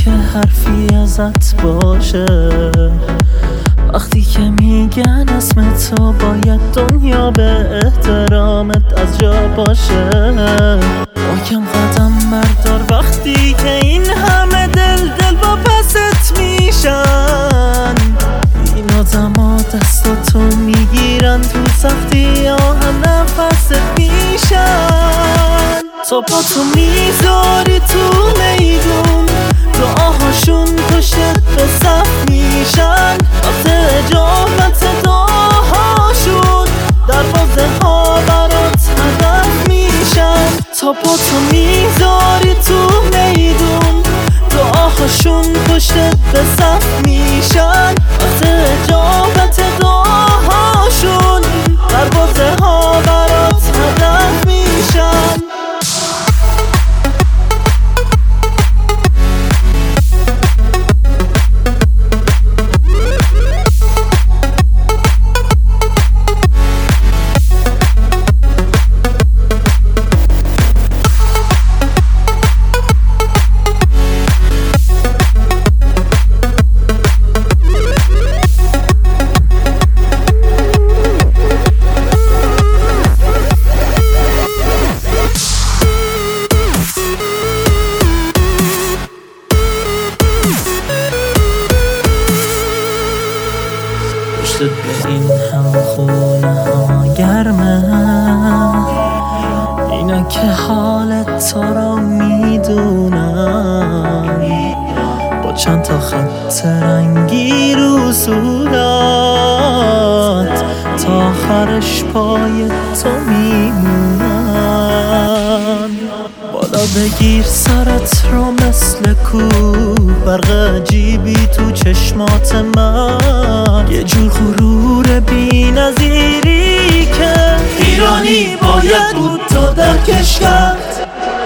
که حرفی ازت باشه، وقتی که میگن اسم تو باید دنیا به احترامت از جا باشه. محکم قدم بردار وقتی که این همه دل با پست میشن. این آدما دستاتو میگیرن تو سختی ها هم نفست میشن. تو با تو میذاری تو میدون، دعاهاشون پشت به صف میشن. وقت اجابت دعاهاشون دروازه ها برات هدف میشن. تا با تو میذاری تو میدون، دعاهاشون پشت به صف میشن. وقت اجابت دعاهاشون دروازه ها برات هدف میشن. به این هم خونه ها گرمه، اینا که حالت تو رو میدونن. با چند تا خط رنگی رو صورت تا آخرش پای تو میمونن. بالا بگیر سرت رو مثل کوه، برق عجیبی تو چشمات من. یه جور غرور بی نظیری که ایرانی باید بود تا درکش کرد.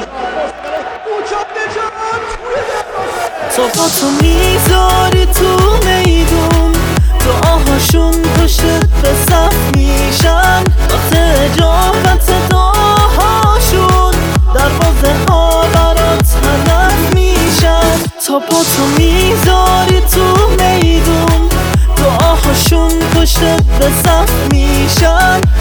تو با تو میذاری تو میدون، دعاهاشون پشت به صف میشن. وقت اجابت دعاهاشون دروازه ها برات هدف میشن. تا با تو میذاری تو میدون، دعاهاشون پشت به صف میشن.